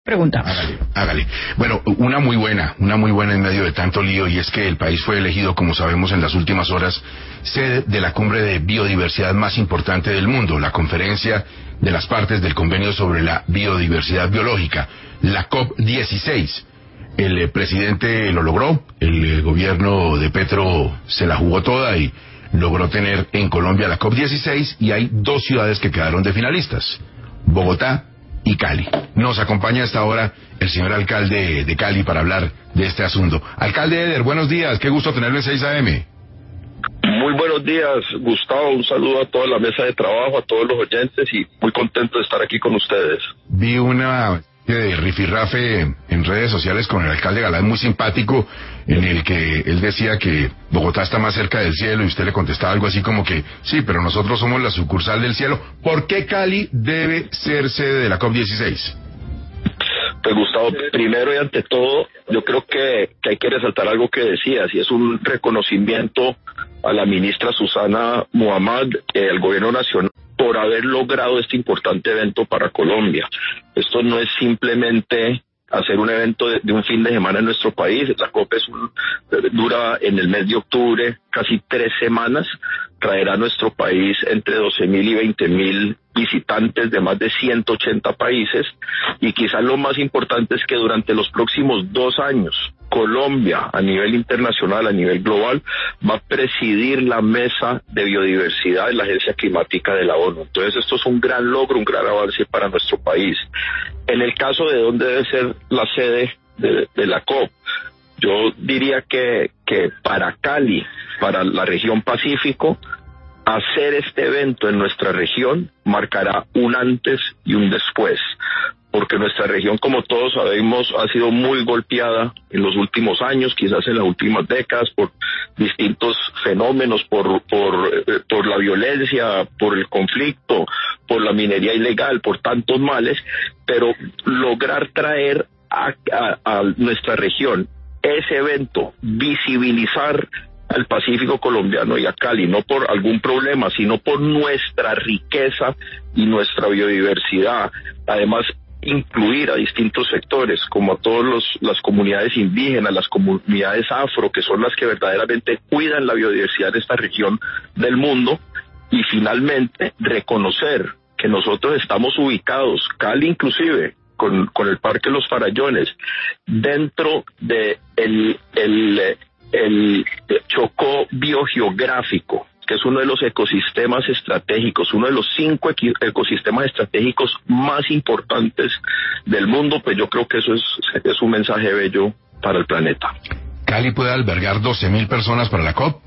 pregunta. Hágale. Bueno, una muy buena en medio de tanto lío, y es que el país fue elegido, como sabemos, en las últimas horas, sede de la cumbre de biodiversidad más importante del mundo, la conferencia de las partes del convenio sobre la biodiversidad biológica, la COP16. El presidente lo logró, el gobierno de Petro se la jugó toda y logró tener en Colombia la COP16, y hay 2 ciudades que quedaron de finalistas, Bogotá y Cali. Nos acompaña hasta ahora el señor alcalde de Cali para hablar de este asunto. Alcalde Eder, buenos días, qué gusto tenerlo en 6 AM. Muy buenos días, Gustavo, un saludo a toda la mesa de trabajo, a todos los oyentes, y muy contento de estar aquí con ustedes. Vi una de rifirrafe en redes sociales con el alcalde Galán, muy simpático, en el que él decía que Bogotá está más cerca del cielo, y usted le contestaba algo así como que sí, pero nosotros somos la sucursal del cielo. ¿Por qué Cali debe ser sede de la COP16? Pues Gustavo, primero y ante todo, yo creo que hay que resaltar algo que decías, y es un reconocimiento a la ministra Susana Muhammad, al gobierno nacional, por haber logrado este importante evento para Colombia. Esto no es simplemente hacer un evento de un fin de semana en nuestro país. La COP dura en el mes de octubre casi 3 semanas. Traerá a nuestro país entre 12.000 y 20.000 visitantes de más de 180 países, y quizás lo más importante es que durante los próximos 2 años Colombia, a nivel internacional, a nivel global, va a presidir la mesa de biodiversidad de la Agencia Climática de la ONU. Entonces esto es un gran logro, un gran avance para nuestro país. En el caso de dónde debe ser la sede de la COP, yo diría que para Cali, para la región Pacífico, hacer este evento en nuestra región marcará un antes y un después, porque nuestra región, como todos sabemos, ha sido muy golpeada en los últimos años, quizás en las últimas décadas, por distintos fenómenos, por la violencia, por el conflicto, por la minería ilegal, por tantos males, pero lograr traer a nuestra región ese evento, visibilizar al Pacífico colombiano y a Cali, no por algún problema, sino por nuestra riqueza y nuestra biodiversidad. Además, incluir a distintos sectores, como a todas las comunidades indígenas, las comunidades afro, que son las que verdaderamente cuidan la biodiversidad de esta región del mundo, y finalmente reconocer que nosotros estamos ubicados, Cali inclusive, con el Parque Los Farallones, dentro de el Chocó biogeográfico, que es uno de los ecosistemas estratégicos, uno de los 5 ecosistemas estratégicos más importantes del mundo. Pues yo creo que eso es un mensaje bello para el planeta. ¿Cali puede albergar 12.000 personas para la COP?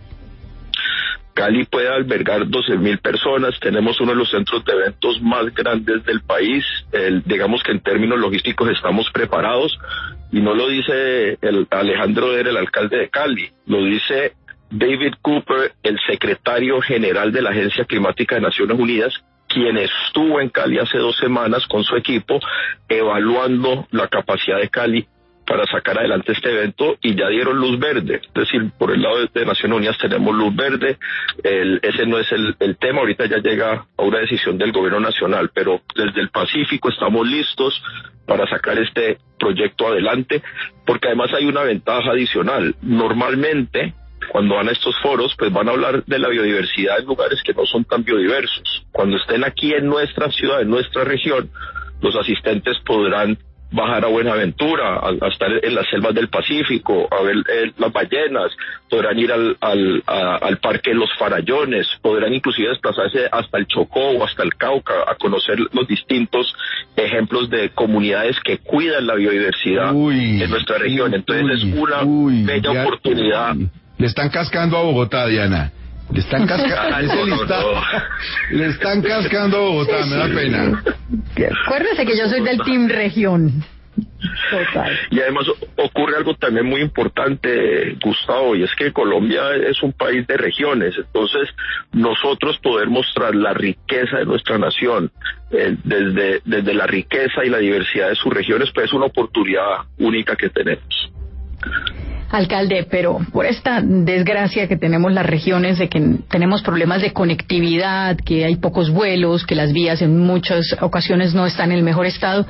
Cali puede albergar 12.000 personas, tenemos uno de los centros de eventos más grandes del país, digamos que en términos logísticos estamos preparados, y no lo dice el Alejandro Eder, el alcalde de Cali, lo dice David Cooper, el secretario general de la Agencia Climática de Naciones Unidas, quien estuvo en Cali hace 2 semanas con su equipo evaluando la capacidad de Cali para sacar adelante este evento, y ya dieron luz verde. Es decir, por el lado de Naciones Unidas tenemos luz verde. Ese no es el tema, ahorita ya llega a una decisión del gobierno nacional, pero desde el Pacífico estamos listos para sacar este proyecto adelante, porque además hay una ventaja adicional. Normalmente, cuando van a estos foros, pues van a hablar de la biodiversidad en lugares que no son tan biodiversos. Cuando estén aquí en nuestra ciudad, en nuestra región, los asistentes podrán bajar a Buenaventura, a estar en las selvas del Pacífico, a ver las ballenas, podrán ir al Parque Los Farallones, podrán inclusive desplazarse hasta el Chocó o hasta el Cauca a conocer los distintos ejemplos de comunidades que cuidan la biodiversidad en nuestra región. Entonces es una bella oportunidad. Le están cascando a Bogotá, Diana. Le están cascando. Le están cascando a Bogotá, me da pena. Acuérdese que yo soy del Team Región. Total. Y además ocurre algo también muy importante, Gustavo, y es que Colombia es un país de regiones. Entonces nosotros poder mostrar la riqueza de nuestra nación, desde la riqueza y la diversidad de sus regiones, pues es una oportunidad única que tenemos. Alcalde, pero por esta desgracia que tenemos las regiones, de que tenemos problemas de conectividad, que hay pocos vuelos, que las vías en muchas ocasiones no están en el mejor estado,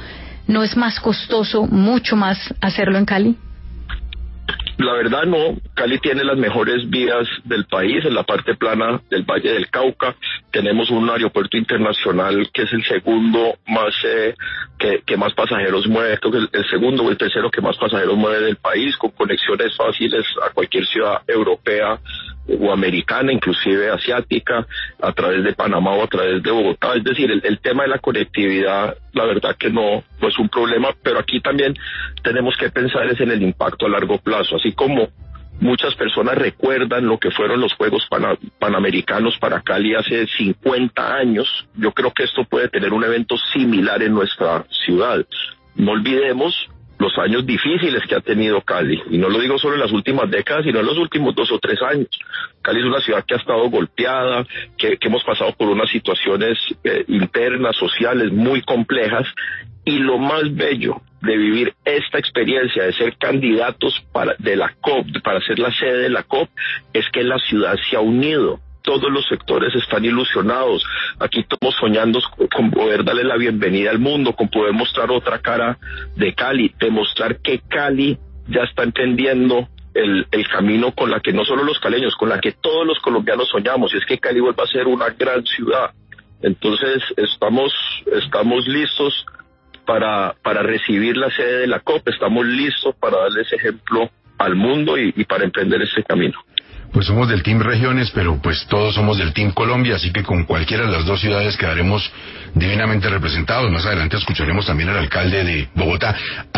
¿No es más costoso, mucho más hacerlo en Cali? La verdad no, Cali tiene las mejores vías del país, en la parte plana del Valle del Cauca. Tenemos un aeropuerto internacional que es el segundo más que más pasajeros mueve, creo que el segundo o el tercero que más pasajeros mueve del país, con conexiones fáciles a cualquier ciudad europea o americana, inclusive asiática, a través de Panamá o a través de Bogotá. Es decir, el tema de la conectividad, la verdad que no es un problema, pero aquí también tenemos que pensar es en el impacto a largo plazo, así como muchas personas recuerdan lo que fueron los Juegos Panamericanos para Cali hace 50 años. Yo creo que esto puede tener un evento similar en nuestra ciudad. No olvidemos los años difíciles que ha tenido Cali, y no lo digo solo en las últimas décadas, sino en los últimos 2 o 3 años. Cali es una ciudad que ha estado golpeada, que hemos pasado por unas situaciones internas, sociales muy complejas, y lo más bello de vivir esta experiencia de ser candidatos de la COP, para ser la sede de la COP, es que la ciudad se ha unido. Todos los sectores están ilusionados. Aquí estamos soñando con poder darle la bienvenida al mundo, con poder mostrar otra cara de Cali, demostrar que Cali ya está entendiendo el camino con la que no solo los caleños, con la que todos los colombianos soñamos, y es que Cali vuelva a ser una gran ciudad. Entonces estamos listos para recibir la sede de la COP, estamos listos para darle ese ejemplo al mundo y para emprender ese camino. Pues somos del Team Regiones, pero pues todos somos del Team Colombia, así que con cualquiera de las dos ciudades quedaremos divinamente representados. Más adelante escucharemos también al alcalde de Bogotá.